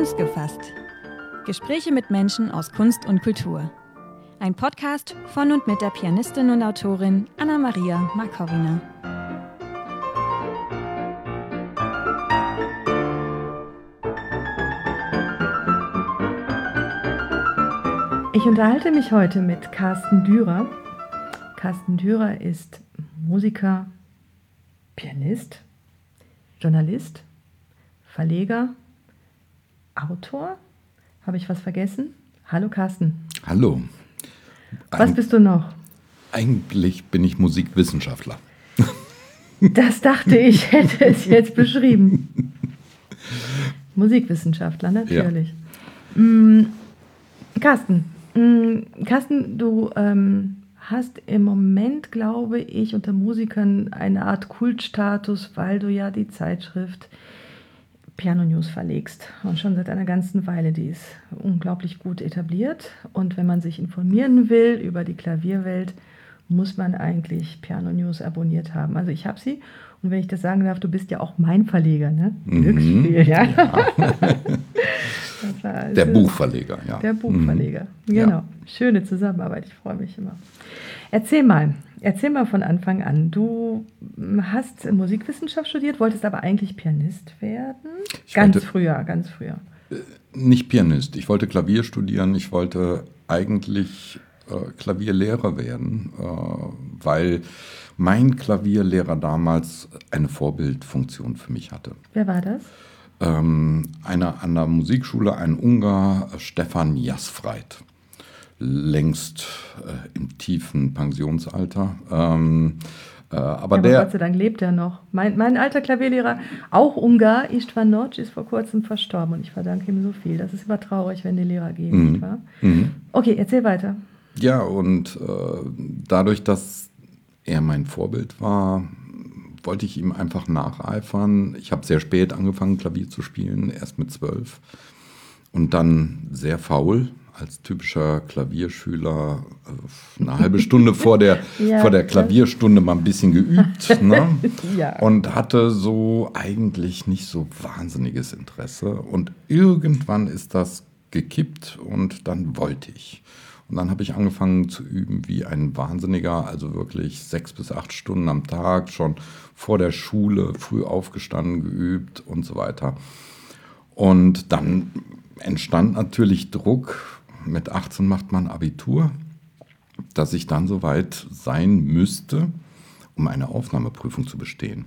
Kunst gefasst. Gespräche mit Menschen aus Kunst und Kultur. Ein Podcast von und mit der Pianistin und Autorin Anna-Maria Markowina. Ich unterhalte mich heute mit Carsten Dürer. Carsten Dürer ist Musiker, Pianist, Journalist, Verleger, Autor. Habe ich was vergessen? Hallo Carsten. Hallo. Was bist du noch? Eigentlich bin ich Musikwissenschaftler. Das dachte ich, hätte es jetzt beschrieben. Musikwissenschaftler, natürlich. Ja. Carsten, du hast im Moment, glaube ich, unter Musikern eine Art Kultstatus, weil du ja die Zeitschrift Piano News verlegst. Und schon seit einer ganzen Weile. Die ist unglaublich gut etabliert. Und wenn man sich informieren will über die Klavierwelt, muss man eigentlich Piano News abonniert haben. Also ich habe sie. Und wenn ich das sagen darf, du bist ja auch mein Verleger, ne? Glücksspiel, ja. Der Buchverleger, ja. Der Buchverleger, genau. Ja. Schöne Zusammenarbeit, ich freue mich immer. Erzähl mal von Anfang an. Du hast Musikwissenschaft studiert, wolltest aber eigentlich Pianist werden? Ganz früher. Nicht Pianist, ich wollte Klavier studieren, ich wollte eigentlich Klavierlehrer werden, weil mein Klavierlehrer damals eine Vorbildfunktion für mich hatte. Wer war das? Einer an der Musikschule, ein Ungar, Stefan Jasfreit, längst im tiefen Pensionsalter. Aber Gott sei Dank lebt er noch. Mein alter Klavierlehrer, auch Ungar, Istvan Noc, ist vor kurzem verstorben und ich verdanke ihm so viel. Das ist immer traurig, wenn die Lehrer gehen, nicht wahr? Okay, erzähl weiter. Ja, und dadurch, dass er mein Vorbild war, wollte ich ihm einfach nacheifern. Ich habe sehr spät angefangen, Klavier zu spielen, erst mit 12. Und dann sehr faul, als typischer Klavierschüler, eine halbe Stunde vor der Klavierstunde mal ein bisschen geübt. Ne? Ja. Und hatte so eigentlich nicht so wahnsinniges Interesse. Und irgendwann ist das gekippt und dann wollte ich. Und dann habe ich angefangen zu üben wie ein Wahnsinniger, also wirklich 6 bis 8 Stunden am Tag, schon vor der Schule, früh aufgestanden, geübt und so weiter. Und dann entstand natürlich Druck. Mit 18 macht man Abitur, dass ich dann soweit sein müsste, um eine Aufnahmeprüfung zu bestehen.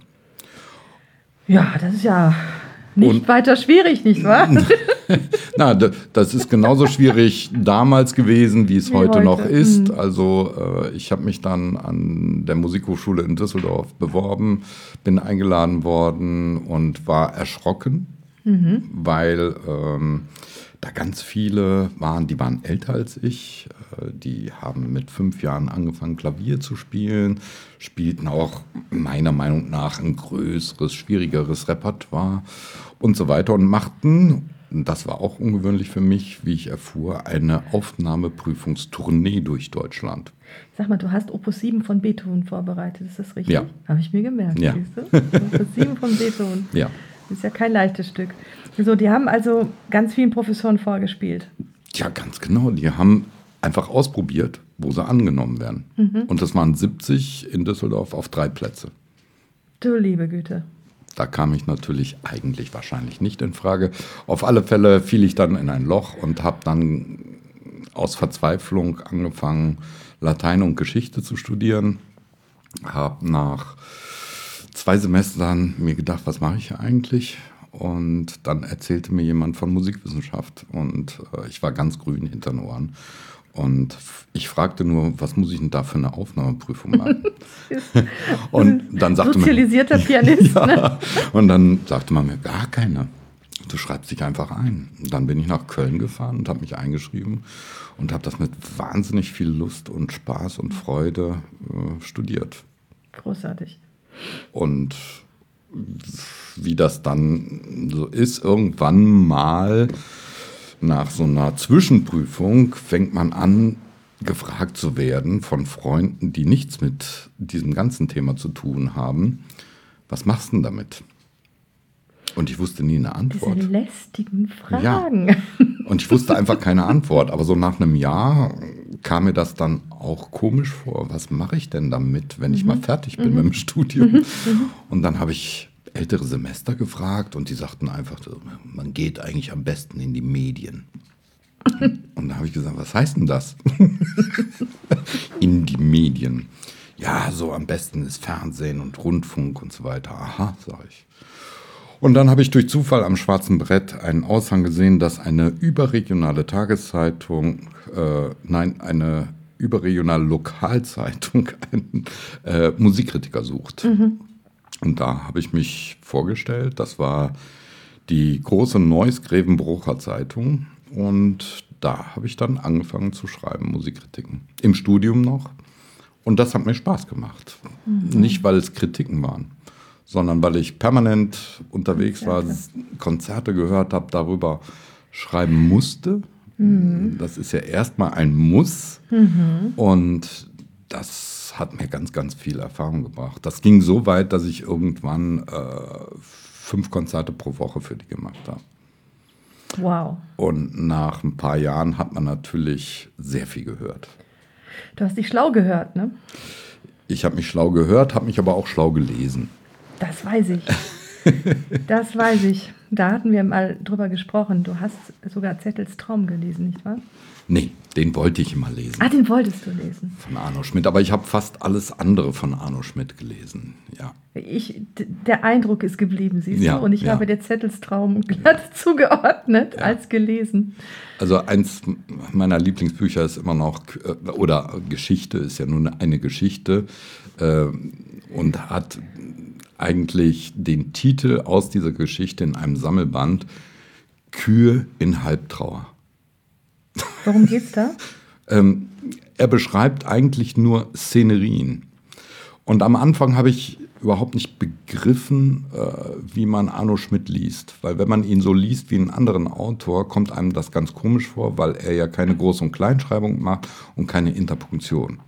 Ja, das ist ja nicht weiter schwierig, nicht wahr? Na, das ist genauso schwierig damals gewesen, wie es heute noch ist. Also ich habe mich dann an der Musikhochschule in Düsseldorf beworben, bin eingeladen worden und war erschrocken, weil da ganz viele waren, die waren älter als ich. Die haben mit 5 Jahren angefangen, Klavier zu spielen, spielten auch meiner Meinung nach ein größeres, schwierigeres Repertoire und so weiter und machten, das war auch ungewöhnlich für mich, wie ich erfuhr, eine Aufnahmeprüfungstournee durch Deutschland. Sag mal, du hast Opus 7 von Beethoven vorbereitet, ist das richtig? Ja. Habe ich mir gemerkt, ja. Siehst du? Opus 7 von Beethoven. Ja. Das ist ja kein leichtes Stück. So, die haben also ganz vielen Professoren vorgespielt. Ja, ganz genau. Die haben einfach ausprobiert, wo sie angenommen werden. Und das waren 70 in Düsseldorf auf 3 Plätze. Du liebe Güte. Da kam ich natürlich eigentlich wahrscheinlich nicht in Frage. Auf alle Fälle fiel ich dann in ein Loch und habe dann aus Verzweiflung angefangen, Latein und Geschichte zu studieren. Habe nach 2 Semestern mir gedacht, was mache ich hier eigentlich? Und dann erzählte mir jemand von Musikwissenschaft und ich war ganz grün hinter den Ohren. Und ich fragte nur, was muss ich denn da für eine Aufnahmeprüfung machen? Und dann sagte sozialisierter Pianist. ja, ne? Und dann sagte man mir, gar keine. Du schreibst dich einfach ein. Und dann bin ich nach Köln gefahren und habe mich eingeschrieben und habe das mit wahnsinnig viel Lust und Spaß und Freude studiert. Großartig. Und wie das dann so ist, irgendwann mal nach so einer Zwischenprüfung fängt man an, gefragt zu werden von Freunden, die nichts mit diesem ganzen Thema zu tun haben. Was machst du denn damit? Und ich wusste nie eine Antwort. Diese lästigen Fragen. Ja. Und ich wusste einfach keine Antwort. Aber so nach einem Jahr kam mir das dann auch komisch vor. Was mache ich denn damit, wenn ich mal fertig bin mit dem Studium? Und dann habe ich ältere Semester gefragt und die sagten einfach, man geht eigentlich am besten in die Medien. Und da habe ich gesagt, was heißt denn das? In die Medien. Ja, so am besten ist Fernsehen und Rundfunk und so weiter. Aha, sage ich. Und dann habe ich durch Zufall am schwarzen Brett einen Aushang gesehen, dass eine überregionale Tageszeitung, eine überregionale Lokalzeitung einen Musikkritiker sucht. Und da habe ich mich vorgestellt, das war die große Neuss-Grevenbrocher Zeitung. Und da habe ich dann angefangen zu schreiben, Musikkritiken. Im Studium noch. Und das hat mir Spaß gemacht. Nicht, weil es Kritiken waren, sondern weil ich permanent unterwegs war, Konzerte gehört habe, darüber schreiben musste. Das ist ja erstmal ein Muss. Und das hat mir ganz, ganz viel Erfahrung gebracht. Das ging so weit, dass ich irgendwann 5 Konzerte pro Woche für die gemacht habe. Wow. Und nach ein paar Jahren hat man natürlich sehr viel gehört. Du hast dich schlau gehört, ne? Ich habe mich schlau gehört, habe mich aber auch schlau gelesen. Das weiß ich. Das weiß ich. Da hatten wir mal drüber gesprochen. Du hast sogar Zettels Traum gelesen, nicht wahr? Nee, den wollte ich immer lesen. Ah, den wolltest du lesen. Von Arno Schmidt. Aber ich habe fast alles andere von Arno Schmidt gelesen, ja. Der Eindruck ist geblieben, siehst du? Und ich ja. habe der Zettels Traum glatt zugeordnet als gelesen. Also eins meiner Lieblingsbücher ist immer noch, oder Geschichte ist ja nur eine Geschichte und hat eigentlich den Titel aus dieser Geschichte in einem Sammelband Kühe in Halbtrauer. Worum geht's da? Er beschreibt eigentlich nur Szenerien. Und am Anfang habe ich überhaupt nicht begriffen, wie man Arno Schmidt liest. Weil wenn man ihn so liest wie einen anderen Autor, kommt einem das ganz komisch vor, weil er ja keine Groß- und Kleinschreibung macht und keine Interpunktion.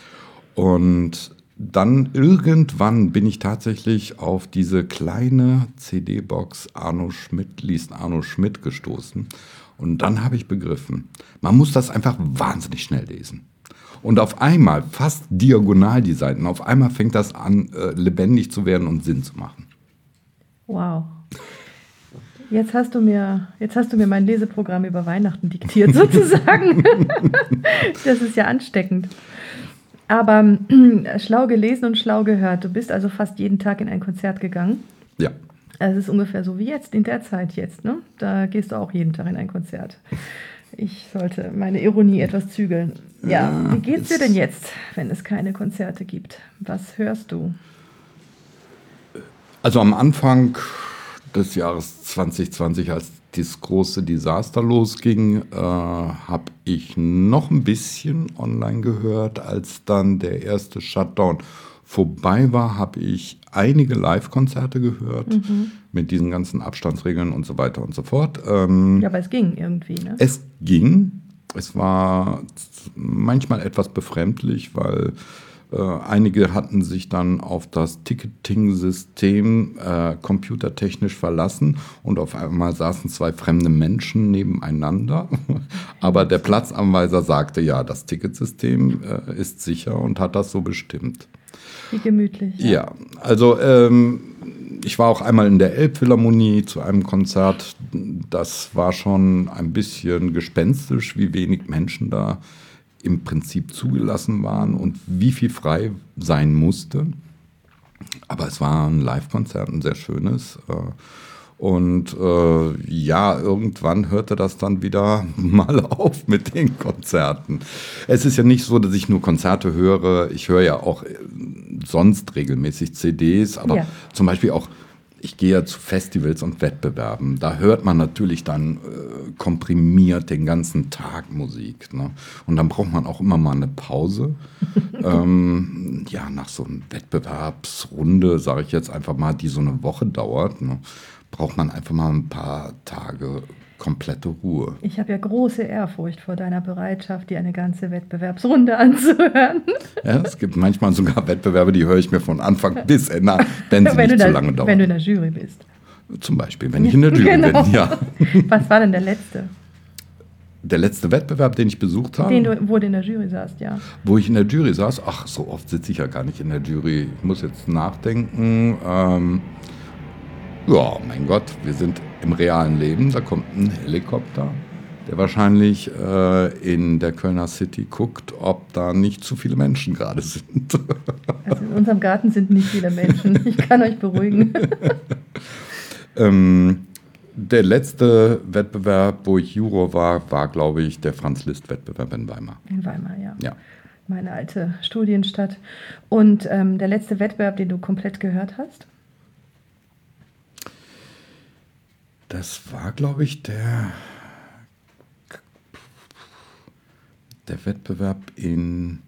Und dann irgendwann bin ich tatsächlich auf diese kleine CD-Box Arno Schmidt liest Arno Schmidt gestoßen. Und dann habe ich begriffen, man muss das einfach wahnsinnig schnell lesen. Und auf einmal, fast diagonal die Seiten, auf einmal fängt das an, lebendig zu werden und Sinn zu machen. Wow. Jetzt hast du mir mein Leseprogramm über Weihnachten diktiert, sozusagen. Das ist ja ansteckend. Aber schlau gelesen und schlau gehört. Du bist also fast jeden Tag in ein Konzert gegangen. Ja. Also es ist ungefähr so wie jetzt, in der Zeit jetzt, ne? Da gehst du auch jeden Tag in ein Konzert. Ich sollte meine Ironie etwas zügeln. Ja, wie geht's dir denn jetzt, wenn es keine Konzerte gibt? Was hörst du? Also am Anfang des Jahres 2020, als das große Desaster losging, habe ich noch ein bisschen online gehört. Als dann der erste Shutdown vorbei war, habe ich einige Live-Konzerte gehört mit diesen ganzen Abstandsregeln und so weiter und so fort. Ja, aber es ging irgendwie, ne? Es ging. Es war manchmal etwas befremdlich, weil einige hatten sich dann auf das Ticketing-System computertechnisch verlassen und auf einmal saßen 2 fremde Menschen nebeneinander. Aber der Platzanweiser sagte, ja, das Ticketsystem ist sicher und hat das so bestimmt. Wie gemütlich. Ja, also ich war auch einmal in der Elbphilharmonie zu einem Konzert. Das war schon ein bisschen gespenstisch, wie wenig Menschen da im Prinzip zugelassen waren und wie viel frei sein musste. Aber es war ein Live-Konzert, ein sehr schönes. Und ja, irgendwann hörte das dann wieder mal auf mit den Konzerten. Es ist ja nicht so, dass ich nur Konzerte höre. Ich höre ja auch sonst regelmäßig CDs, aber ja. Zum Beispiel auch, ich gehe ja zu Festivals und Wettbewerben. Da hört man natürlich dann komprimiert den ganzen Tag Musik. Ne? Und dann braucht man auch immer mal eine Pause. Ja, nach so einer Wettbewerbsrunde, sage ich jetzt einfach mal, die so eine Woche dauert, ne? Braucht man einfach mal ein paar Tage komplette Ruhe. Ich habe ja große Ehrfurcht vor deiner Bereitschaft, dir eine ganze Wettbewerbsrunde anzuhören. Ja, es gibt manchmal sogar Wettbewerbe, die höre ich mir von Anfang bis Ende an, wenn sie nicht zu lange dauern. Wenn du in der Jury bist. Zum Beispiel, wenn ich in der Jury bin, ja. Was war denn der letzte? Der letzte Wettbewerb, den ich besucht habe. Wo du in der Jury saßt, ja. Wo ich in der Jury saß? Ach, so oft sitze ich ja gar nicht in der Jury. Ich muss jetzt nachdenken. Ja, mein Gott, wir sind im realen Leben. Da kommt ein Helikopter, der wahrscheinlich in der Kölner City guckt, ob da nicht zu viele Menschen gerade sind. Also in unserem Garten sind nicht viele Menschen. Ich kann euch beruhigen. Der letzte Wettbewerb, wo ich Juror war, glaube ich, der Franz-Liszt-Wettbewerb in Weimar. In Weimar, ja. Ja. Meine alte Studienstadt. Und der letzte Wettbewerb, den du komplett gehört hast? Das war, glaube ich, der Wettbewerb in...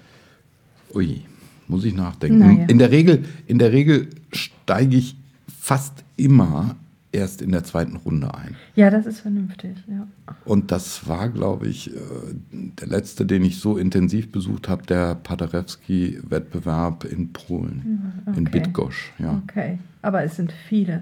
Ui, muss ich nachdenken. Naja. In der Regel steige ich fast immer erst in der zweiten Runde ein. Ja, das ist vernünftig, ja. Und das war, glaube ich, der letzte, den ich so intensiv besucht habe, der Paderewski-Wettbewerb in Polen, Okay. in Bydgoszcz. Ja. Okay, aber es sind viele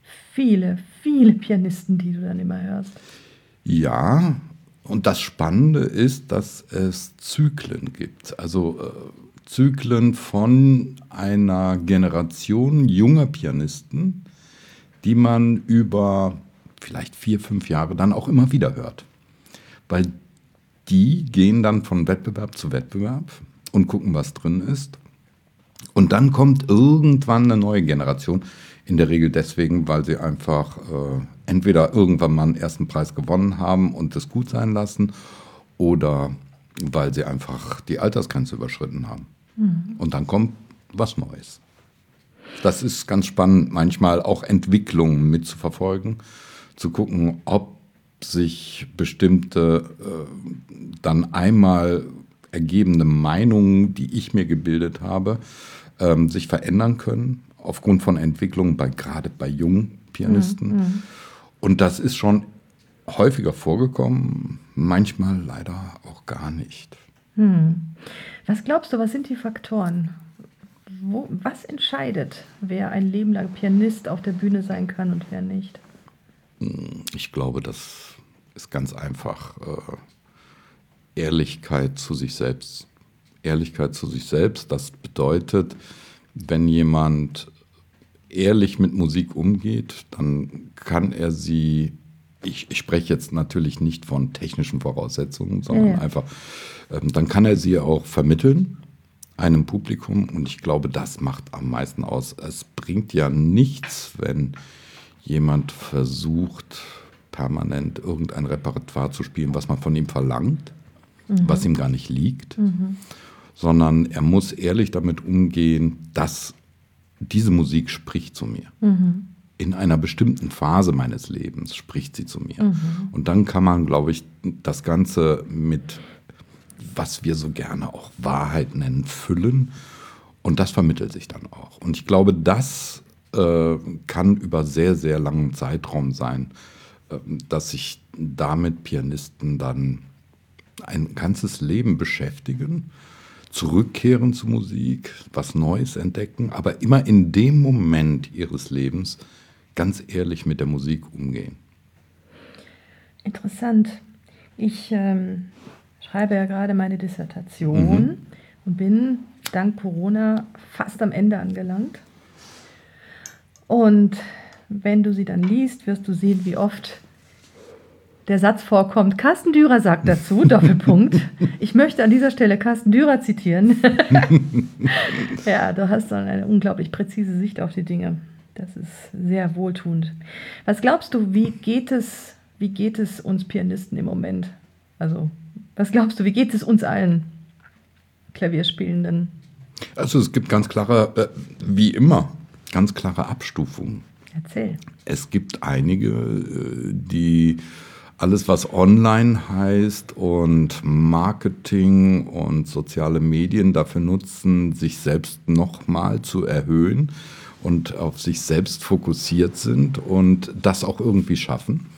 Pianisten, die du dann immer hörst. Ja, und das Spannende ist, dass es Zyklen gibt. Also Zyklen von einer Generation junger Pianisten, die man über vielleicht 4-5 Jahre dann auch immer wieder hört. Weil die gehen dann von Wettbewerb zu Wettbewerb und gucken, was drin ist. Und dann kommt irgendwann eine neue Generation. In der Regel deswegen, weil sie einfach entweder irgendwann mal einen ersten Preis gewonnen haben und es gut sein lassen oder weil sie einfach die Altersgrenze überschritten haben. Und dann kommt was Neues. Das ist ganz spannend, manchmal auch Entwicklungen mitzuverfolgen, zu gucken, ob sich bestimmte dann einmal ergebene Meinungen, die ich mir gebildet habe, sich verändern können, aufgrund von Entwicklungen, gerade bei jungen Pianisten. Und das ist schon häufiger vorgekommen, manchmal leider auch gar nicht. Was glaubst du, was sind die Faktoren? Was entscheidet, wer ein Leben lang Pianist auf der Bühne sein kann und wer nicht? Ich glaube, das ist ganz einfach Ehrlichkeit zu sich selbst. Ehrlichkeit zu sich selbst, das bedeutet, wenn jemand ehrlich mit Musik umgeht, dann kann er sie, ich spreche jetzt natürlich nicht von technischen Voraussetzungen, sondern einfach, dann kann er sie auch vermitteln einem Publikum und ich glaube, das macht am meisten aus. Es bringt ja nichts, wenn jemand versucht, permanent irgendein Repertoire zu spielen, was man von ihm verlangt, was ihm gar nicht liegt, sondern er muss ehrlich damit umgehen, dass diese Musik spricht zu mir. In einer bestimmten Phase meines Lebens spricht sie zu mir. Und dann kann man, glaube ich, das Ganze mit, was wir so gerne auch Wahrheit nennen, füllen. Und das vermittelt sich dann auch. Und ich glaube, das kann über sehr, sehr langen Zeitraum sein, dass sich damit Pianisten dann ein ganzes Leben beschäftigen, zurückkehren zur Musik, was Neues entdecken, aber immer in dem Moment ihres Lebens ganz ehrlich mit der Musik umgehen. Interessant. Ich schreibe ja gerade meine Dissertation und bin dank Corona fast am Ende angelangt. Und wenn du sie dann liest, wirst du sehen, wie oft der Satz vorkommt, Carsten Dürer sagt dazu, Doppelpunkt. Ich möchte an dieser Stelle Carsten Dürer zitieren. Ja, du hast dann eine unglaublich präzise Sicht auf die Dinge. Das ist sehr wohltuend. Was glaubst du, wie geht es uns Pianisten im Moment? Also, was glaubst du, wie geht es uns allen Klavierspielenden? Also es gibt ganz klare, wie immer, ganz klare Abstufungen. Erzähl. Es gibt einige, die alles, was online heißt und Marketing und soziale Medien dafür nutzen, sich selbst nochmal zu erhöhen und auf sich selbst fokussiert sind und das auch irgendwie schaffen.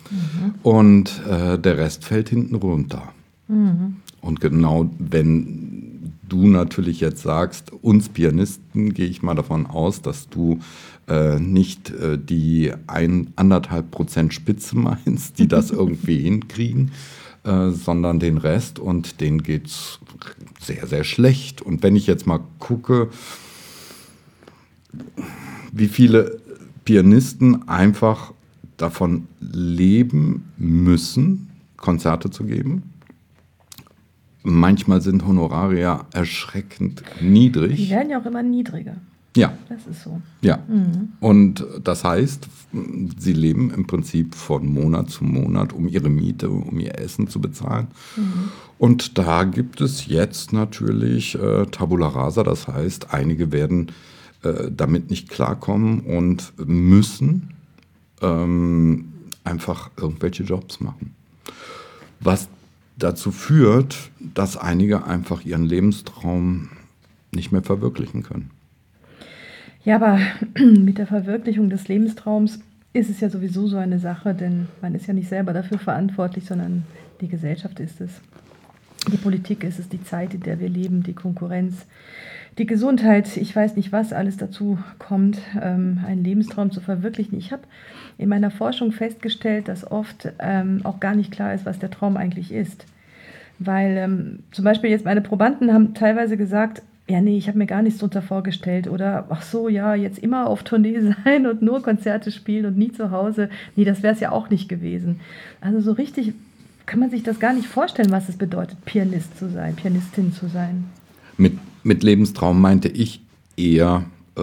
Und der Rest fällt hinten runter. Und genau wenn du natürlich jetzt sagst, uns Pianisten, gehe ich mal davon aus, dass du nicht die 1,5% Spitze meinst, die das irgendwie hinkriegen, sondern den Rest, und denen geht es sehr, sehr schlecht. Und wenn ich jetzt mal gucke, wie viele Pianisten einfach davon leben müssen, Konzerte zu geben. Manchmal sind Honorare erschreckend niedrig. Die werden ja auch immer niedriger. Ja. Das ist so. Ja. Und das heißt, sie leben im Prinzip von Monat zu Monat, um ihre Miete, um ihr Essen zu bezahlen. Und da gibt es jetzt natürlich Tabula rasa. Das heißt, einige werden damit nicht klarkommen und müssen einfach irgendwelche Jobs machen. Was dazu führt, dass einige einfach ihren Lebenstraum nicht mehr verwirklichen können. Ja, aber mit der Verwirklichung des Lebenstraums ist es ja sowieso so eine Sache, denn man ist ja nicht selber dafür verantwortlich, sondern die Gesellschaft ist es. Die Politik ist es, die Zeit, in der wir leben, die Konkurrenz, die Gesundheit, ich weiß nicht, was alles dazu kommt, einen Lebenstraum zu verwirklichen. Ich habe in meiner Forschung festgestellt, dass oft auch gar nicht klar ist, was der Traum eigentlich ist. Weil zum Beispiel jetzt meine Probanden haben teilweise gesagt, ja, nee, ich habe mir gar nichts darunter vorgestellt. Oder, ach so, ja, jetzt immer auf Tournee sein und nur Konzerte spielen und nie zu Hause. Nee, das wäre es ja auch nicht gewesen. Also so richtig kann man sich das gar nicht vorstellen, was es bedeutet, Pianist zu sein, Pianistin zu sein. Mit Lebenstraum meinte ich eher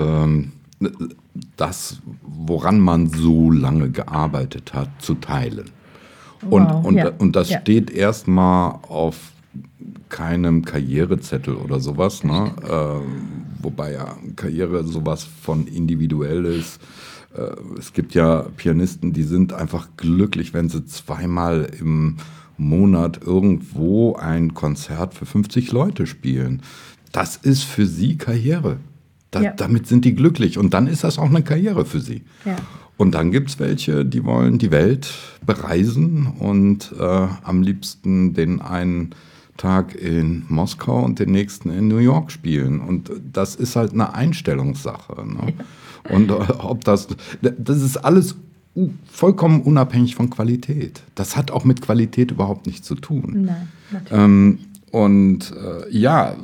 das, woran man so lange gearbeitet hat, zu teilen. Wow, Und das steht erstmal auf keinem Karrierezettel oder sowas, ne? Wobei ja Karriere sowas von individuell ist. Es gibt ja Pianisten, die sind einfach glücklich, wenn sie zweimal im Monat irgendwo ein Konzert für 50 Leute spielen. Das ist für sie Karriere. Damit sind die glücklich. Und dann ist das auch eine Karriere für sie. Ja. Und dann gibt es welche, die wollen die Welt bereisen und am liebsten den einen Tag in Moskau und den nächsten in New York spielen. Und das ist halt eine Einstellungssache. Ne? Ja. Und ob das ist alles vollkommen unabhängig von Qualität. Das hat auch mit Qualität überhaupt nichts zu tun. Nein, natürlich. Ja,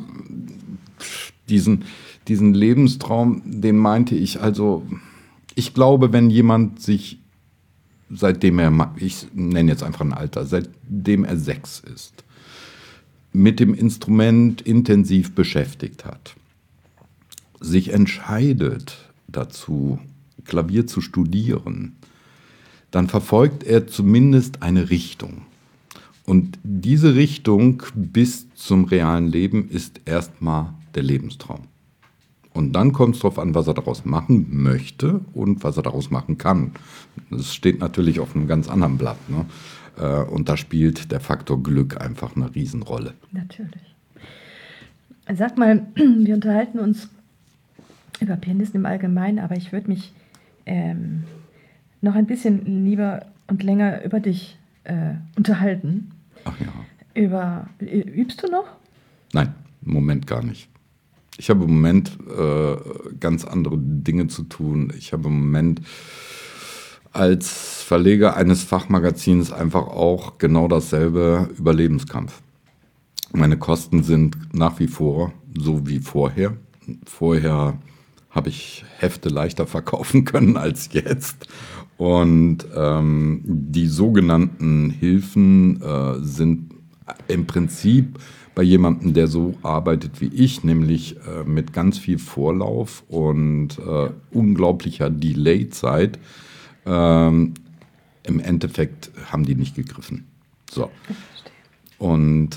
diesen Lebenstraum, den meinte ich, also ich glaube, wenn jemand sich, seitdem ich nenne jetzt einfach ein Alter, seitdem er 6 ist, mit dem Instrument intensiv beschäftigt hat, sich entscheidet dazu, Klavier zu studieren, dann verfolgt er zumindest eine Richtung. Und diese Richtung bis zum realen Leben ist erstmal der Lebenstraum. Und dann kommt es darauf an, was er daraus machen möchte und was er daraus machen kann. Das steht natürlich auf einem ganz anderen Blatt, ne? Und da spielt der Faktor Glück einfach eine Riesenrolle. Natürlich. Sag mal, wir unterhalten uns über Pianisten im Allgemeinen, aber ich würde mich noch ein bisschen lieber und länger über dich unterhalten. Ach ja. Übst du noch? Nein, im Moment gar nicht. Ich habe im Moment ganz andere Dinge zu tun. Ich habe im Moment als Verleger eines Fachmagazins einfach auch genau dasselbe Überlebenskampf. Meine Kosten sind nach wie vor so wie vorher. Vorher habe ich Hefte leichter verkaufen können als jetzt. Und die sogenannten Hilfen sind im Prinzip bei jemandem, der so arbeitet wie ich, nämlich mit ganz viel Vorlauf und unglaublicher Delay-Zeit, im Endeffekt haben die nicht gegriffen. So. Und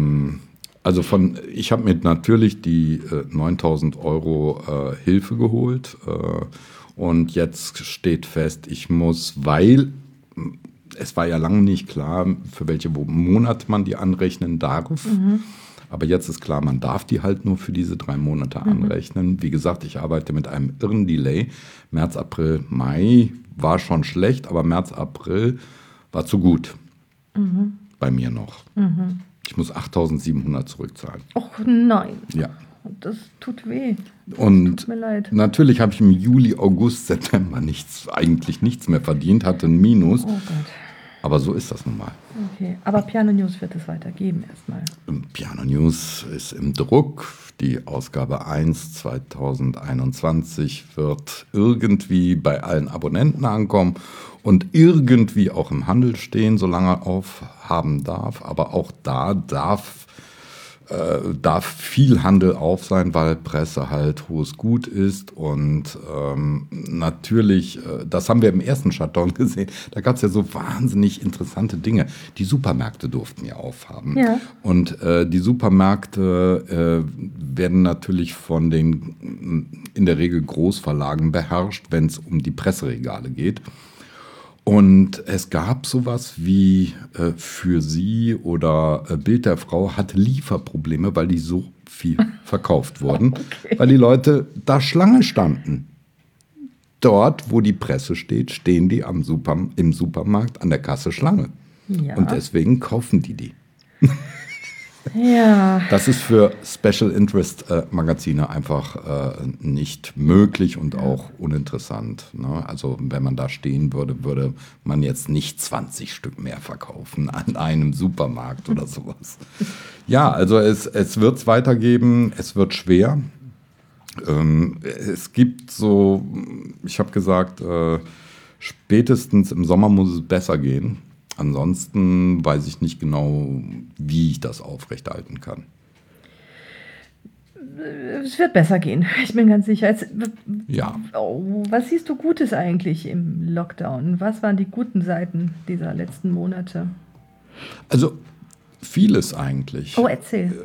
ich habe mir natürlich die 9.000 € Hilfe geholt und jetzt steht fest, ich muss, weil es war ja lange nicht klar, für welche Monate man die anrechnen darf. Aber jetzt ist klar, man darf die halt nur für diese 3 Monate anrechnen. Wie gesagt, ich arbeite mit einem irren Delay. März, April, Mai war schon schlecht, aber März, April war zu gut. Bei mir noch. Ich muss 8.700 zurückzahlen. Och nein, Ja. das tut weh. Und Tut mir leid. natürlich habe ich im Juli, August, September eigentlich nichts mehr verdient, hatte ein Minus. Oh Gott. Aber so ist das nun mal. Okay, aber Piano News wird es weitergeben erstmal. Piano News ist im Druck. Die Ausgabe 1 2021 wird irgendwie bei allen Abonnenten ankommen und irgendwie auch im Handel stehen, solange er aufhaben darf. Aber auch da darf viel Handel auf sein, weil Presse halt hohes Gut ist. Und natürlich, das haben wir im ersten Shutdown gesehen, da gab es ja so wahnsinnig interessante Dinge. Die Supermärkte durften ja aufhaben. Ja. Und die Supermärkte werden natürlich von den in der Regel Großverlagen beherrscht, wenn es um die Presseregale geht. Und es gab sowas wie für sie oder Bild der Frau hatte Lieferprobleme, weil die so viel verkauft wurden, weil die Leute da Schlange standen. Dort, wo die Presse steht, stehen die im Supermarkt an der Kasse Schlange. Ja. Und deswegen kaufen die. Ja. Das ist für Special Interest Magazine einfach nicht möglich und auch uninteressant. Ne? Also wenn man da stehen würde, würde man jetzt nicht 20 Stück mehr verkaufen an einem Supermarkt oder sowas. Ja, also es wird es weitergeben, es wird schwer. Es gibt so, ich habe gesagt, spätestens im Sommer muss es besser gehen. Ansonsten weiß ich nicht genau, wie ich das aufrechterhalten kann. Es wird besser gehen, ich bin ganz sicher. Ja. Oh, was siehst du Gutes eigentlich im Lockdown? Was waren die guten Seiten dieser letzten Monate? Also vieles eigentlich. Oh, erzähl.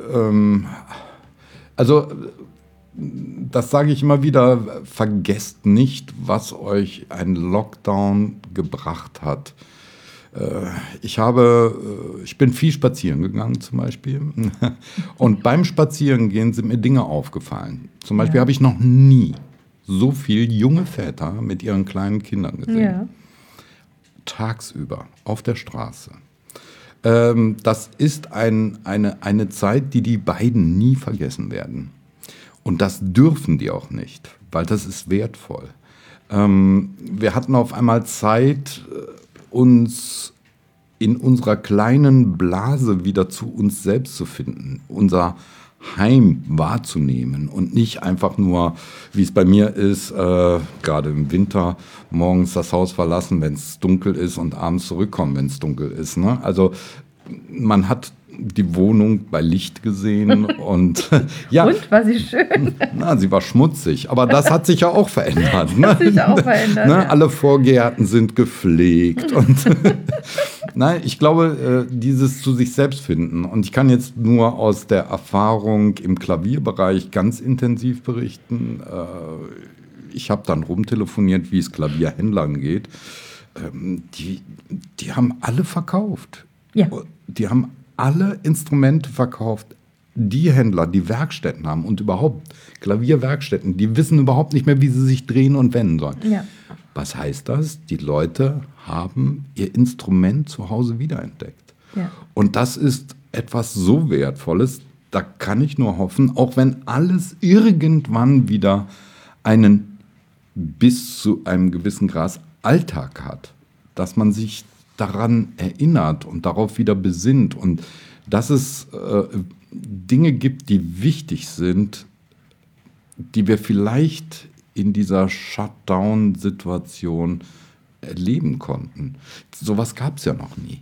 Also das sage ich immer wieder, vergesst nicht, was euch ein Lockdown gebracht hat. Ich bin viel spazieren gegangen zum Beispiel und beim Spazierengehen sind mir Dinge aufgefallen. Zum Beispiel habe ich noch nie so viele junge Väter mit ihren kleinen Kindern gesehen. Ja. Tagsüber auf der Straße. Das ist eine Zeit, die beiden nie vergessen werden. Und das dürfen die auch nicht, weil das ist wertvoll. Wir hatten auf einmal Zeit, uns in unserer kleinen Blase wieder zu uns selbst zu finden, unser Heim wahrzunehmen und nicht einfach nur, wie es bei mir ist, gerade im Winter, morgens das Haus verlassen, wenn es dunkel ist und abends zurückkommen, wenn es dunkel ist. Ne? Also man hat die Wohnung bei Licht gesehen und ja. Und, war sie schön? Na, sie war schmutzig, aber das hat sich ja auch verändert. Ne? Hat sich auch verändert, ne? ja. Alle Vorgärten sind gepflegt und nein, ich glaube, dieses zu sich selbst finden und ich kann jetzt nur aus der Erfahrung im Klavierbereich ganz intensiv berichten. Ich habe dann rumtelefoniert, wie es Klavierhändlern geht. Die haben alle verkauft. Ja. Die haben alle Instrumente verkauft. Die Händler, die Werkstätten haben und überhaupt Klavierwerkstätten, die wissen überhaupt nicht mehr, wie sie sich drehen und wenden sollen. Ja. Was heißt das? Die Leute haben ihr Instrument zu Hause wiederentdeckt. Ja. Und das ist etwas so Wertvolles, da kann ich nur hoffen, auch wenn alles irgendwann wieder einen bis zu einem gewissen Grad Alltag hat, dass man sich daran erinnert und darauf wieder besinnt und dass es Dinge gibt, die wichtig sind, die wir vielleicht in dieser Shutdown-Situation erleben konnten. Sowas gab es ja noch nie.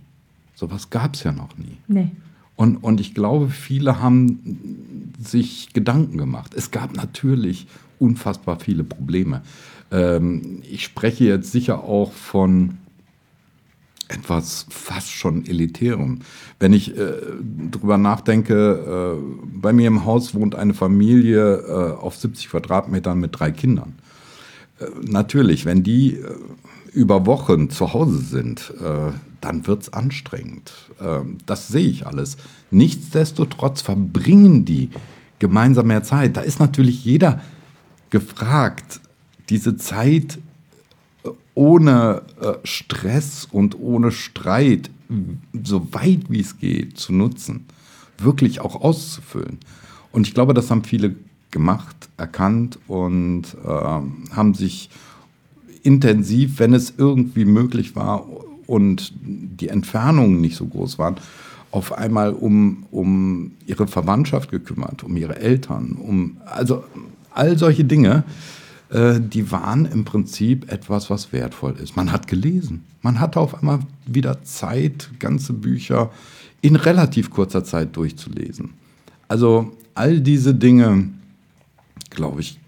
Nee. Und ich glaube, viele haben sich Gedanken gemacht. Es gab natürlich unfassbar viele Probleme. Ich spreche jetzt sicher auch von etwas fast schon Elitärem. Wenn ich drüber nachdenke, bei mir im Haus wohnt eine Familie auf 70 Quadratmetern mit 3 Kindern. Natürlich, wenn die über Wochen zu Hause sind, dann wird es anstrengend. Das sehe ich alles. Nichtsdestotrotz verbringen die gemeinsam mehr Zeit. Da ist natürlich jeder gefragt, diese Zeit ohne Stress und ohne Streit, so weit wie es geht, zu nutzen. wirklich auch auszufüllen. Und ich glaube, das haben viele gemacht, erkannt und haben sich intensiv, wenn es irgendwie möglich war und die Entfernungen nicht so groß waren, auf einmal um ihre Verwandtschaft gekümmert, um ihre Eltern, also all solche Dinge, die waren im Prinzip etwas, was wertvoll ist. Man hat gelesen. Man hatte auf einmal wieder Zeit, ganze Bücher in relativ kurzer Zeit durchzulesen. Also all diese Dinge, glaube ich,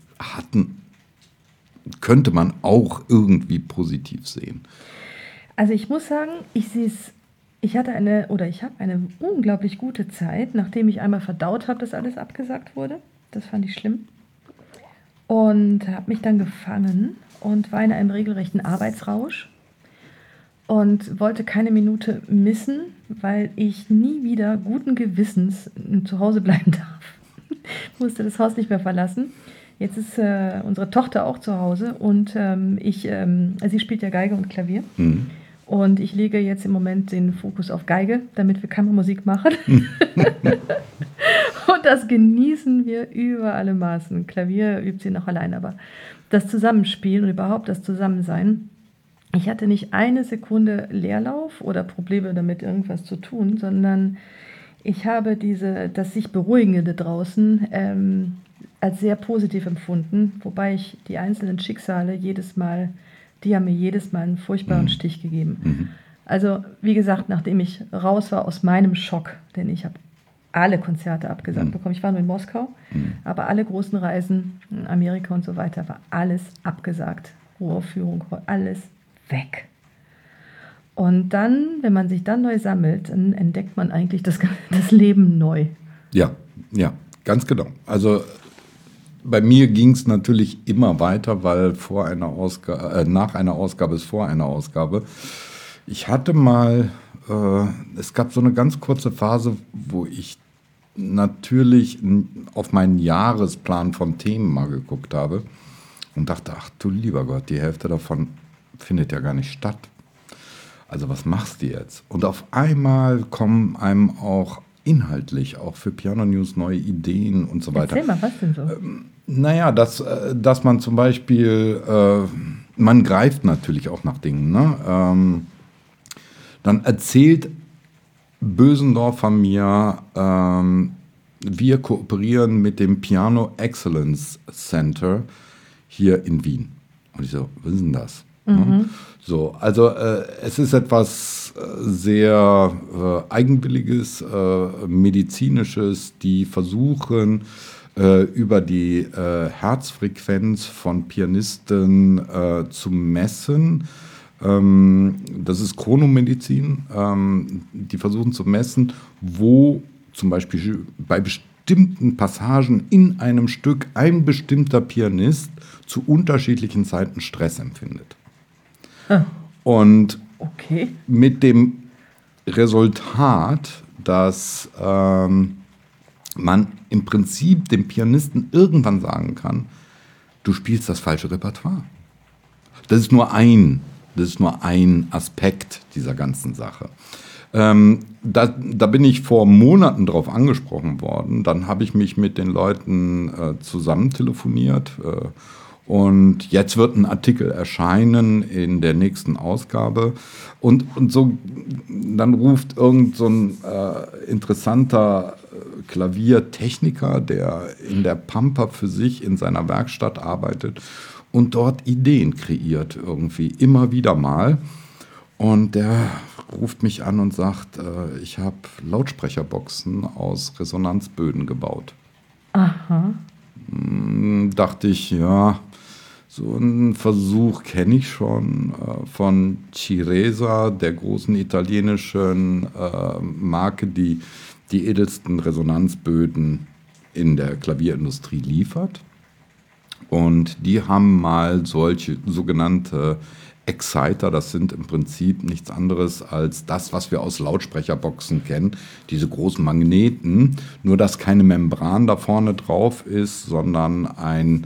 könnte man auch irgendwie positiv sehen. Also ich muss sagen, ich habe eine unglaublich gute Zeit, nachdem ich einmal verdaut habe, dass alles abgesagt wurde. Das fand ich schlimm. Und habe mich dann gefangen und war in einem regelrechten Arbeitsrausch und wollte keine Minute missen, weil ich nie wieder guten Gewissens zu Hause bleiben darf. Musste das Haus nicht mehr verlassen. Jetzt ist unsere Tochter auch zu Hause und sie spielt ja Geige und Klavier. Mhm. Und ich lege jetzt im Moment den Fokus auf Geige, damit wir Kammermusik machen. Und das genießen wir über alle Maßen. Klavier übt sie noch allein, aber das Zusammenspielen und überhaupt das Zusammensein. Ich hatte nicht eine Sekunde Leerlauf oder Probleme damit, irgendwas zu tun, sondern ich habe das sich Beruhigende draußen als sehr positiv empfunden, wobei ich die einzelnen Schicksale die haben mir jedes Mal einen furchtbaren Stich gegeben. Mhm. Also, wie gesagt, nachdem ich raus war aus meinem Schock, denn ich habe alle Konzerte abgesagt bekommen. Ich war nur in Moskau, aber alle großen Reisen in Amerika und so weiter war alles abgesagt. Uraufführung, alles weg. Und dann, wenn man sich dann neu sammelt, dann entdeckt man eigentlich das Leben neu. Ja, ganz genau. Also bei mir ging es natürlich immer weiter, weil nach einer Ausgabe ist vor einer Ausgabe. Ich hatte mal, es gab so eine ganz kurze Phase, wo ich natürlich auf meinen Jahresplan von Themen mal geguckt habe und dachte, ach du lieber Gott, die Hälfte davon findet ja gar nicht statt. Also was machst du jetzt? Und auf einmal kommen einem auch inhaltlich, auch für Piano News, neue Ideen und so weiter. Erzähl mal, was denn so? Naja, dass man zum Beispiel, man greift natürlich auch nach Dingen. Ne? Dann erzählt Bösendorfer mir, wir kooperieren mit dem Piano Excellence Center hier in Wien. Und ich so, was ist denn das? Mhm. So, also es ist etwas sehr Eigenwilliges, Medizinisches, die versuchen, über die Herzfrequenz von Pianisten zu messen. Das ist Chronomedizin. Die versuchen zu messen, wo zum Beispiel bei bestimmten Passagen in einem Stück ein bestimmter Pianist zu unterschiedlichen Zeiten Stress empfindet. Und mit dem Resultat, dass man im Prinzip dem Pianisten irgendwann sagen kann, du spielst das falsche Repertoire. Das ist nur ein Aspekt dieser ganzen Sache. Da bin ich vor Monaten drauf angesprochen worden. Dann habe ich mich mit den Leuten zusammen telefoniert. Und jetzt wird ein Artikel erscheinen in der nächsten Ausgabe. Und so, dann ruft irgend so ein interessanter Klaviertechniker, der in der Pampa für sich in seiner Werkstatt arbeitet und dort Ideen kreiert irgendwie, immer wieder mal. Und der ruft mich an und sagt, ich habe Lautsprecherboxen aus Resonanzböden gebaut. Aha. Dachte ich, ja, so einen Versuch kenne ich schon von Ciresa, der großen italienischen Marke, die edelsten Resonanzböden in der Klavierindustrie liefert. Und die haben mal solche sogenannte Exciter, das sind im Prinzip nichts anderes als das, was wir aus Lautsprecherboxen kennen, diese großen Magneten, nur dass keine Membran da vorne drauf ist, sondern ein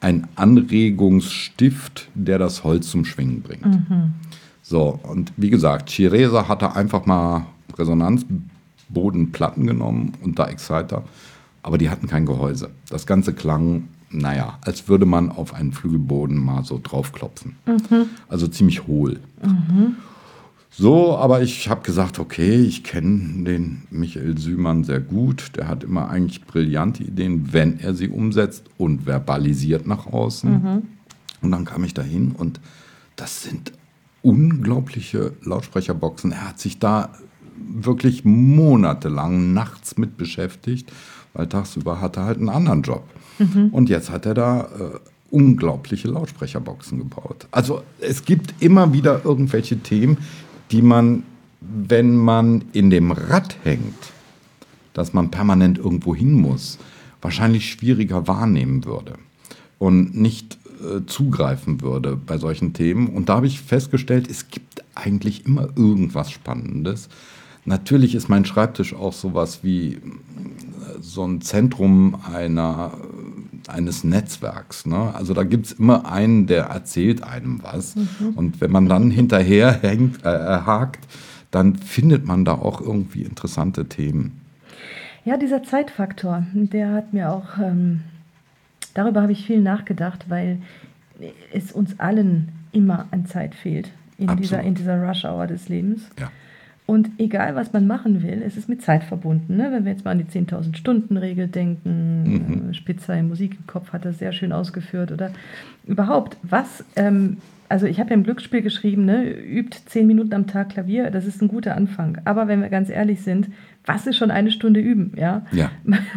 Anregungsstift, der das Holz zum Schwingen bringt. Mhm. So, und wie gesagt, Ciresa hatte einfach mal Resonanzböden Bodenplatten genommen und da Exciter, aber die hatten kein Gehäuse. Das Ganze klang, als würde man auf einen Flügelboden mal so draufklopfen. Also ziemlich hohl. So, aber ich habe gesagt, okay, ich kenne den Michael Sümann sehr gut. Der hat immer eigentlich brillante Ideen, wenn er sie umsetzt und verbalisiert nach außen. Und dann kam ich dahin und das sind unglaubliche Lautsprecherboxen. Er hat sich da wirklich monatelang nachts mit beschäftigt, weil tagsüber hat er halt einen anderen Job. Und jetzt hat er da unglaubliche Lautsprecherboxen gebaut. Also es gibt immer wieder irgendwelche Themen, die man, wenn man in dem Rad hängt, dass man permanent irgendwo hin muss, wahrscheinlich schwieriger wahrnehmen würde und nicht zugreifen würde bei solchen Themen. Und da habe ich festgestellt, es gibt eigentlich immer irgendwas Spannendes. Natürlich ist mein Schreibtisch auch sowas wie so ein Zentrum eines Netzwerks. Ne? Also da gibt es immer einen, der erzählt einem was. Und wenn man dann hinterher hakt, dann findet man da auch irgendwie interessante Themen. Ja, dieser Zeitfaktor, der hat mir auch, darüber habe ich viel nachgedacht, weil es uns allen immer an Zeit fehlt in dieser Rush-Hour des Lebens. Ja. Und egal, was man machen will, es ist mit Zeit verbunden. Ne? Wenn wir jetzt mal an die 10.000-Stunden-Regel denken, Spitzer in Musik im Kopf hat das sehr schön ausgeführt. Oder überhaupt, also ich habe ja im Glücksspiel geschrieben, ne, übt 10 Minuten am Tag Klavier, das ist ein guter Anfang. Aber wenn wir ganz ehrlich sind, was ist schon 1 Stunde üben? Ja? Ja.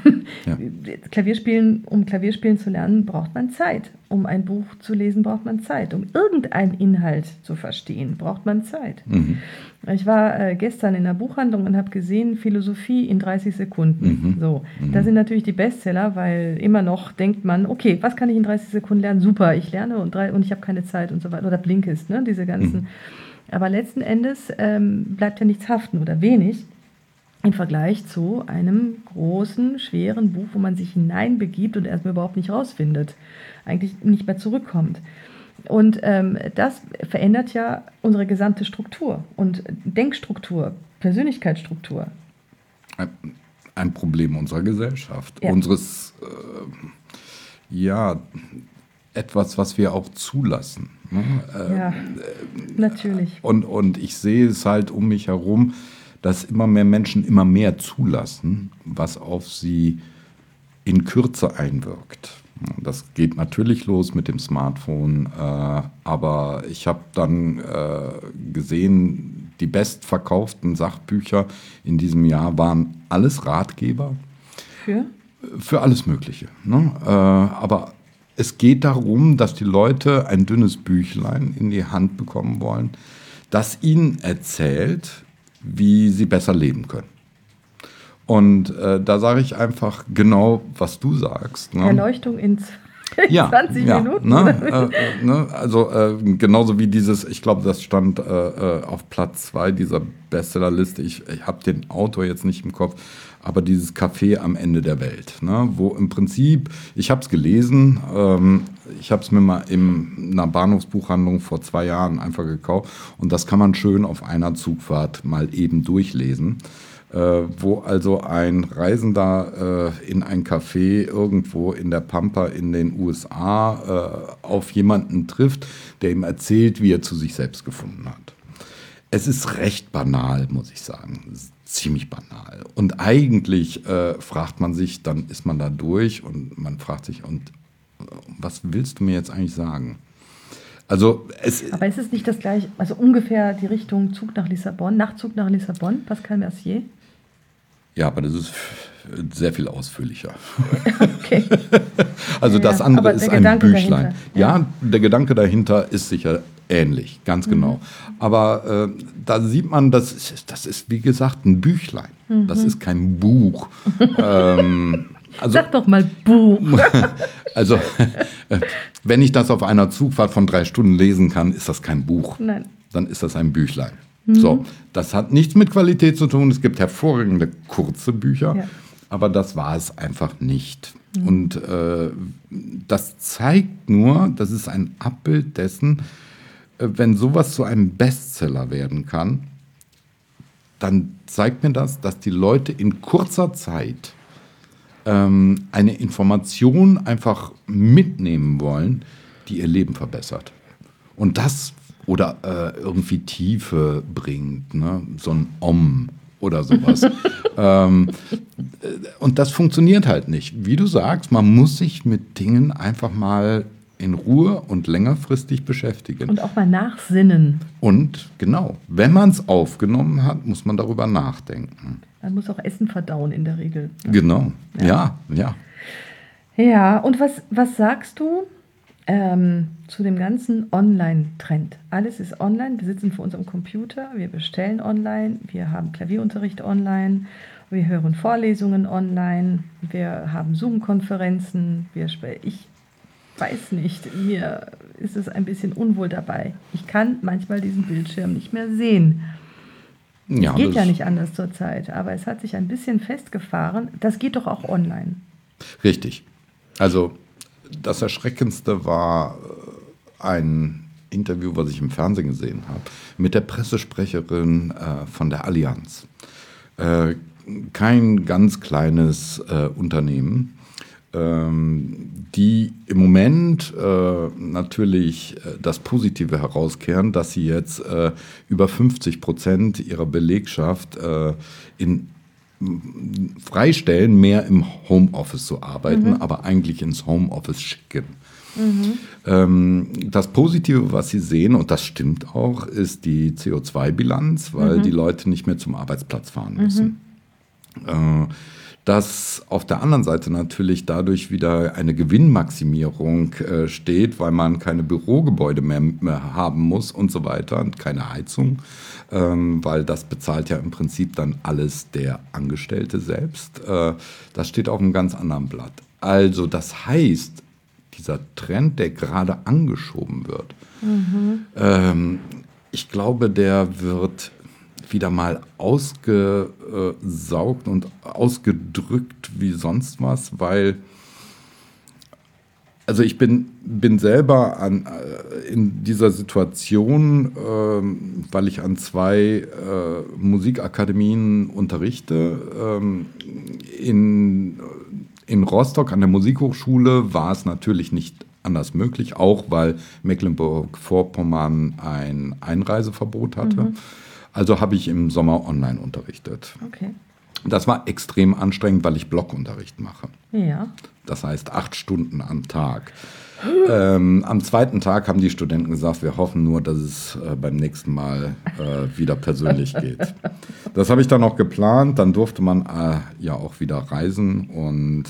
Um Klavier spielen zu lernen, braucht man Zeit. Um ein Buch zu lesen, braucht man Zeit. Um irgendeinen Inhalt zu verstehen, braucht man Zeit. Ich war gestern in der Buchhandlung und habe gesehen, Philosophie in 30 Sekunden. Da sind natürlich die Bestseller, weil immer noch denkt man, okay, was kann ich in 30 Sekunden lernen? Super, ich lerne und ich habe keine Zeit und so weiter. Oder Blinkist, ne? Diese ganzen. Aber letzten Endes bleibt ja nichts haften oder wenig im Vergleich zu einem großen, schweren Buch, wo man sich hineinbegibt und erstmal überhaupt nicht rausfindet, eigentlich nicht mehr zurückkommt. Und das verändert ja unsere gesamte Struktur und Denkstruktur, Persönlichkeitsstruktur. Ein Problem unserer Gesellschaft, Ja. unseres, etwas, was wir auch zulassen. Ne? Ja, natürlich. Und ich sehe es halt um mich herum, dass immer mehr Menschen immer mehr zulassen, was auf sie in Kürze einwirkt. Das geht natürlich los mit dem Smartphone, aber ich habe dann gesehen, die bestverkauften Sachbücher in diesem Jahr waren alles Ratgeber. Für alles Mögliche. Ne? Aber es geht darum, dass die Leute ein dünnes Büchlein in die Hand bekommen wollen, das ihnen erzählt, wie sie besser leben können. Und da sage ich einfach genau, was du sagst. Ne? Erleuchtung in 20 Minuten. Also genauso wie dieses, ich glaube, das stand auf Platz 2 dieser Bestsellerliste. Ich habe den Autor jetzt nicht im Kopf, aber dieses Café am Ende der Welt, ne? Wo im Prinzip, ich habe es gelesen, ich habe es mir mal in einer Bahnhofsbuchhandlung vor 2 Jahren einfach gekauft und das kann man schön auf einer Zugfahrt mal eben durchlesen. Wo also ein Reisender in ein Café irgendwo in der Pampa in den USA auf jemanden trifft, der ihm erzählt, wie er zu sich selbst gefunden hat. Es ist recht banal, muss ich sagen. Es ist ziemlich banal. Und eigentlich fragt man sich, dann ist man da durch und man fragt sich, und was willst du mir jetzt eigentlich sagen? Also aber ist es nicht das gleiche, also ungefähr die Richtung Zug nach Lissabon, Nachtzug nach Lissabon, Pascal Mercier? Ja, aber das ist sehr viel ausführlicher. Okay. Also das andere ist ein Büchlein. Dahinter. Ja, der Gedanke dahinter ist sicher ähnlich, ganz genau. Aber da sieht man, das ist wie gesagt ein Büchlein. Das ist kein Buch. Sag doch mal Buch. Also, wenn ich das auf einer Zugfahrt von 3 Stunden lesen kann, ist das kein Buch. Nein. Dann ist das ein Büchlein. So, das hat nichts mit Qualität zu tun. Es gibt hervorragende kurze Bücher, aber das war es einfach nicht. Und das zeigt nur, das ist ein Abbild dessen, wenn sowas zu einem Bestseller werden kann, dann zeigt mir das, dass die Leute in kurzer Zeit eine Information einfach mitnehmen wollen, die ihr Leben verbessert. Und das oder irgendwie Tiefe bringt, ne? So ein Om oder sowas. Und das funktioniert halt nicht. Wie du sagst, man muss sich mit Dingen einfach mal in Ruhe und längerfristig beschäftigen. Und auch mal nachsinnen. Und genau, wenn man es aufgenommen hat, muss man darüber nachdenken. Man muss auch Essen verdauen in der Regel. Genau, ja. Ja, und was sagst du zu dem ganzen Online-Trend? Alles ist online, wir sitzen vor unserem Computer, wir bestellen online, wir haben Klavierunterricht online, wir hören Vorlesungen online, wir haben Zoom-Konferenzen, ich weiß nicht, mir ist es ein bisschen unwohl dabei. Ich kann manchmal diesen Bildschirm nicht mehr sehen. Ja, Geht ja nicht anders zurzeit, aber es hat sich ein bisschen festgefahren. Das geht doch auch online. Richtig. Also das Erschreckendste war ein Interview, was ich im Fernsehen gesehen habe, mit der Pressesprecherin von der Allianz. Kein ganz kleines Unternehmen, die im Moment natürlich das Positive herauskehren, dass sie jetzt über 50% ihrer Belegschaft freistellen, mehr im Homeoffice zu arbeiten, aber eigentlich ins Homeoffice schicken. Das Positive, was sie sehen, und das stimmt auch, ist die CO2-Bilanz, weil die Leute nicht mehr zum Arbeitsplatz fahren müssen. Dass auf der anderen Seite natürlich dadurch wieder eine Gewinnmaximierung steht, weil man keine Bürogebäude mehr haben muss und so weiter und keine Heizung, weil das bezahlt ja im Prinzip dann alles der Angestellte selbst. Das steht auf einem ganz anderen Blatt. Also das heißt, dieser Trend, der gerade angeschoben wird, ich glaube, der wird wieder mal ausgesaugt und ausgedrückt wie sonst was, weil, also ich bin selber in dieser Situation, weil ich an 2 Musikakademien unterrichte. In Rostock an der Musikhochschule war es natürlich nicht anders möglich, auch weil Mecklenburg-Vorpommern ein Einreiseverbot hatte. Also habe ich im Sommer online unterrichtet. Okay. Das war extrem anstrengend, weil ich Blockunterricht mache. Ja. Das heißt 8 Stunden am Tag. Am zweiten Tag haben die Studenten gesagt, wir hoffen nur, dass es beim nächsten Mal wieder persönlich geht. Das habe ich dann noch geplant. Dann durfte man ja auch wieder reisen. Und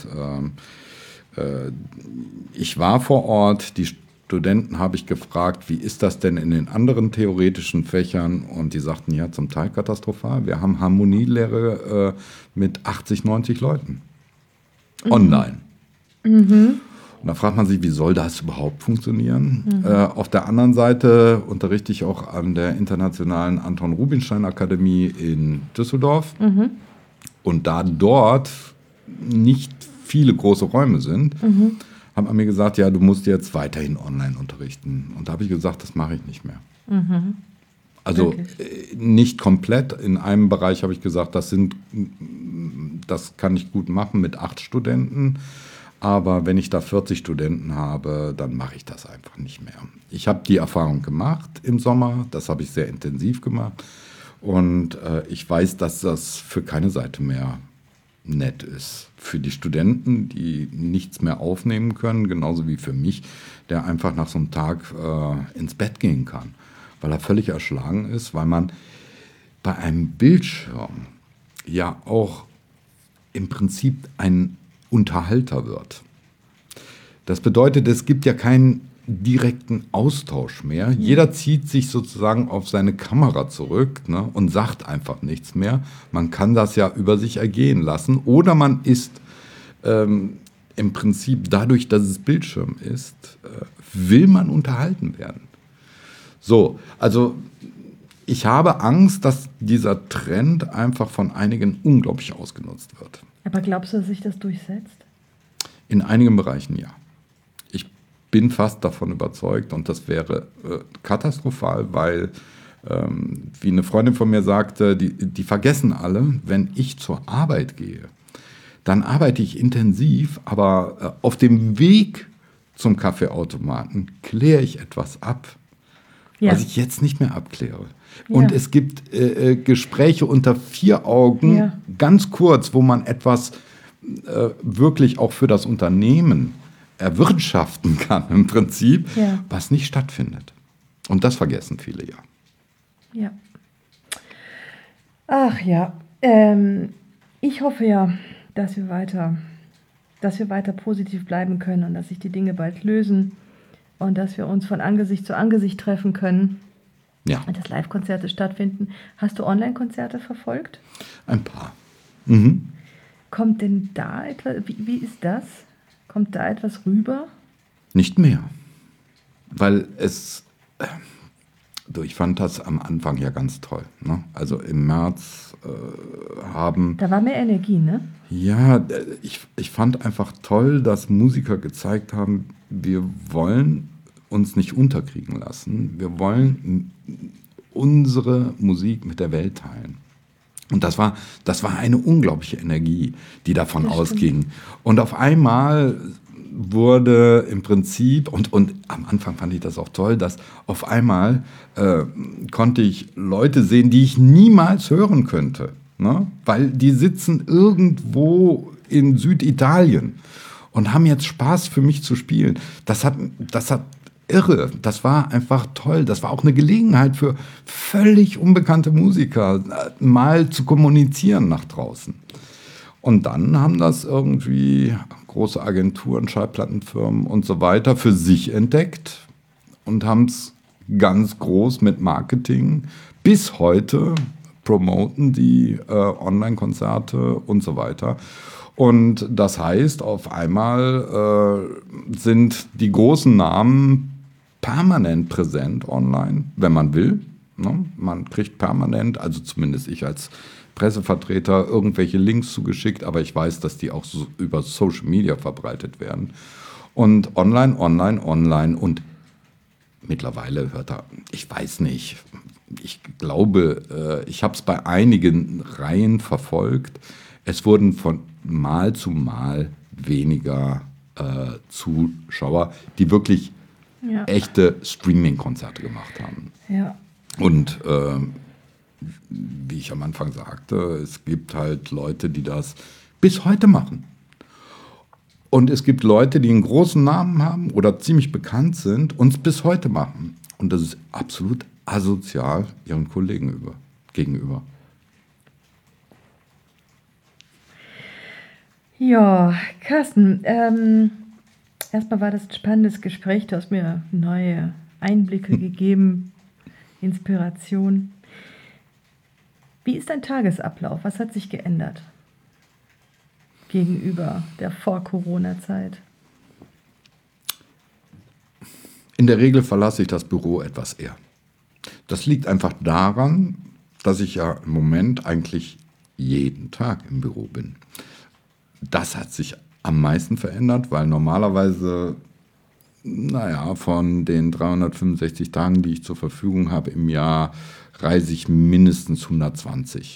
ich war vor Ort. Die Studenten habe ich gefragt, wie ist das denn in den anderen theoretischen Fächern? Und die sagten, ja, zum Teil katastrophal. Wir haben Harmonielehre mit 80, 90 Leuten. Online. Und da fragt man sich, wie soll das überhaupt funktionieren? Auf der anderen Seite unterrichte ich auch an der Internationalen Anton Rubinstein Akademie in Düsseldorf. Und da dort nicht viele große Räume sind, haben an mir gesagt, ja, du musst jetzt weiterhin online unterrichten. Und da habe ich gesagt, das mache ich nicht mehr. Also nicht komplett. In einem Bereich habe ich gesagt, das kann ich gut machen mit 8 Studenten. Aber wenn ich da 40 Studenten habe, dann mache ich das einfach nicht mehr. Ich habe die Erfahrung gemacht im Sommer. Das habe ich sehr intensiv gemacht. Und ich weiß, dass das für keine Seite mehr nett ist. Für die Studenten, die nichts mehr aufnehmen können, genauso wie für mich, der einfach nach so einem Tag ins Bett gehen kann, weil er völlig erschlagen ist, weil man bei einem Bildschirm ja auch im Prinzip ein Unterhalter wird. Das bedeutet, es gibt ja keinen direkten Austausch mehr. Jeder zieht sich sozusagen auf seine Kamera zurück, ne, und sagt einfach nichts mehr. Man kann das ja über sich ergehen lassen. Oder man ist im Prinzip dadurch, dass es Bildschirm ist, will man unterhalten werden. So, also ich habe Angst, dass dieser Trend einfach von einigen unglaublich ausgenutzt wird. Aber glaubst du, dass sich das durchsetzt? In einigen Bereichen ja. Ich bin fast davon überzeugt und das wäre katastrophal, weil Wie eine Freundin von mir sagte, die vergessen alle, wenn ich zur Arbeit gehe, dann arbeite ich intensiv, aber auf dem Weg zum Kaffeeautomaten kläre ich etwas ab, was ich jetzt nicht mehr abkläre. Ja. Und es gibt Gespräche unter 4 Augen, ganz kurz, wo man etwas wirklich auch für das Unternehmen erwirtschaften kann im Prinzip, was nicht stattfindet. Und das vergessen viele ja. Ja. Ach ja, ich hoffe ja, dass wir weiter positiv bleiben können und dass sich die Dinge bald lösen und dass wir uns von Angesicht zu Angesicht treffen können. Ja. Und dass Live-Konzerte stattfinden. Hast du Online-Konzerte verfolgt? Ein paar. Mhm. Kommt denn da etwas, wie ist das? Kommt da etwas rüber? Nicht mehr. Weil ich fand das am Anfang ja ganz toll. Ne? Also im März Da war mehr Energie, ne? Ja, ich fand einfach toll, dass Musiker gezeigt haben, wir wollen uns nicht unterkriegen lassen. Wir wollen unsere Musik mit der Welt teilen. Und das war eine unglaubliche Energie, die davon ausging. Und auf einmal wurde im Prinzip, und am Anfang fand ich das auch toll, dass auf einmal konnte ich Leute sehen, die ich niemals hören könnte. Ne? Weil die sitzen irgendwo in Süditalien und haben jetzt Spaß für mich zu spielen. Das hat irre, das war einfach toll. Das war auch eine Gelegenheit für völlig unbekannte Musiker, mal zu kommunizieren nach draußen. Und dann haben das irgendwie große Agenturen, Schallplattenfirmen und so weiter für sich entdeckt und haben es ganz groß mit Marketing bis heute promoten, die Online-Konzerte und so weiter. Und das heißt, auf einmal sind die großen Namen permanent präsent online, wenn man will. Ne? Man kriegt permanent, also zumindest ich als Pressevertreter, irgendwelche Links zugeschickt, aber ich weiß, dass die auch so über Social Media verbreitet werden. Und online und mittlerweile ich weiß nicht, ich glaube, ich habe es bei einigen Reihen verfolgt, es wurden von Mal zu Mal weniger Zuschauer, die wirklich echte Streaming-Konzerte gemacht haben. Ja. Und wie ich am Anfang sagte, es gibt halt Leute, die das bis heute machen. Und es gibt Leute, die einen großen Namen haben oder ziemlich bekannt sind und es bis heute machen. Und das ist absolut asozial ihren Kollegen gegenüber. Ja, Carsten, erstmal war das ein spannendes Gespräch. Du hast mir neue Einblicke gegeben, Inspiration. Wie ist dein Tagesablauf? Was hat sich geändert gegenüber der Vor-Corona-Zeit? In der Regel verlasse ich das Büro etwas eher. Das liegt einfach daran, dass ich ja im Moment eigentlich jeden Tag im Büro bin. Das hat sich am meisten verändert, weil normalerweise, von den 365 Tagen, die ich zur Verfügung habe im Jahr, reise ich mindestens 120.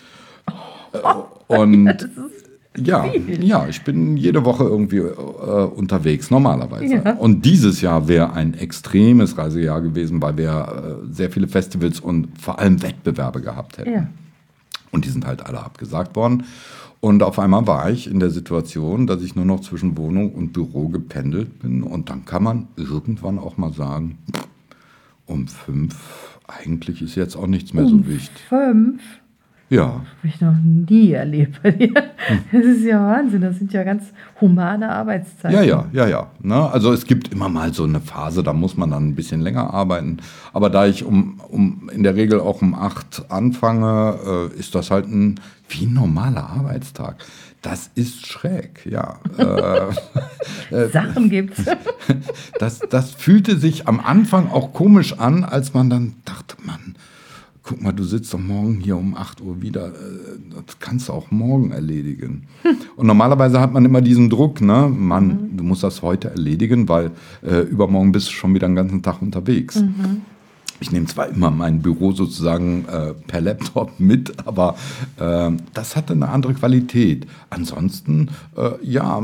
Und ich bin jede Woche irgendwie unterwegs, normalerweise. Ja. Und dieses Jahr wäre ein extremes Reisejahr gewesen, weil wir sehr viele Festivals und vor allem Wettbewerbe gehabt hätten. Ja. Und die sind halt alle abgesagt worden. Und auf einmal war ich in der Situation, dass ich nur noch zwischen Wohnung und Büro gependelt bin. Und dann kann man irgendwann auch mal sagen, um 5, eigentlich ist jetzt auch nichts mehr so wichtig. 5? Ja. Habe ich noch nie erlebt bei dir. Das ist ja Wahnsinn, das sind ja ganz humane Arbeitszeiten. Ja. Ne? Also es gibt immer mal so eine Phase, da muss man dann ein bisschen länger arbeiten. Aber da ich in der Regel auch um 8 anfange, ist das halt wie ein normaler Arbeitstag. Das ist schräg, ja. Sachen gibt's. Das fühlte sich am Anfang auch komisch an, als man dann dachte, Mann, guck mal, du sitzt doch morgen hier um 8 Uhr wieder, das kannst du auch morgen erledigen. Und normalerweise hat man immer diesen Druck, ne? Mann, du musst das heute erledigen, weil übermorgen bist du schon wieder den ganzen Tag unterwegs. Ich nehme zwar immer mein Büro sozusagen per Laptop mit, aber das hatte eine andere Qualität. Ansonsten, ja,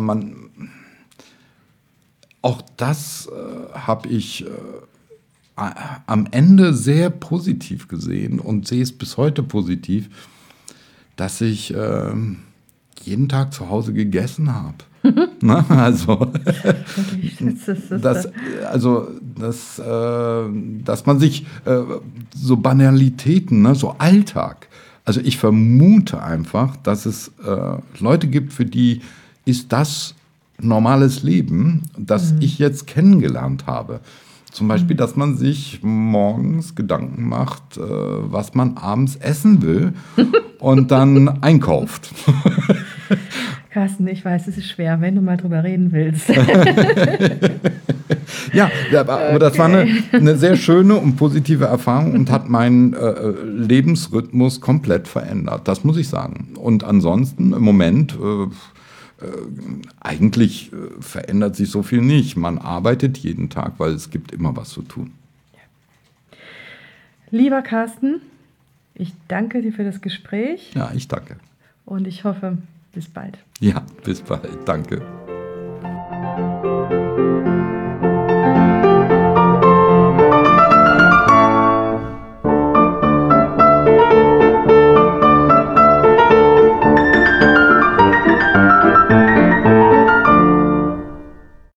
auch das habe ich am Ende sehr positiv gesehen und sehe es bis heute positiv, dass ich jeden Tag zu Hause gegessen habe. Na, also, dass man sich so Banalitäten, ne, so Alltag. Also ich vermute einfach, dass es Leute gibt, für die ist das normales Leben, das ich jetzt kennengelernt habe. Zum Beispiel, dass man sich morgens Gedanken macht, was man abends essen will und dann einkauft. Carsten, ich weiß, es ist schwer, wenn du mal drüber reden willst. Ja, aber das war eine sehr schöne und positive Erfahrung und hat meinen Lebensrhythmus komplett verändert. Das muss ich sagen. Und ansonsten im Moment eigentlich verändert sich so viel nicht. Man arbeitet jeden Tag, weil es gibt immer was zu tun. Lieber Carsten, ich danke dir für das Gespräch. Ja, ich danke. Und ich hoffe, bis bald. Ja, bis bald. Danke.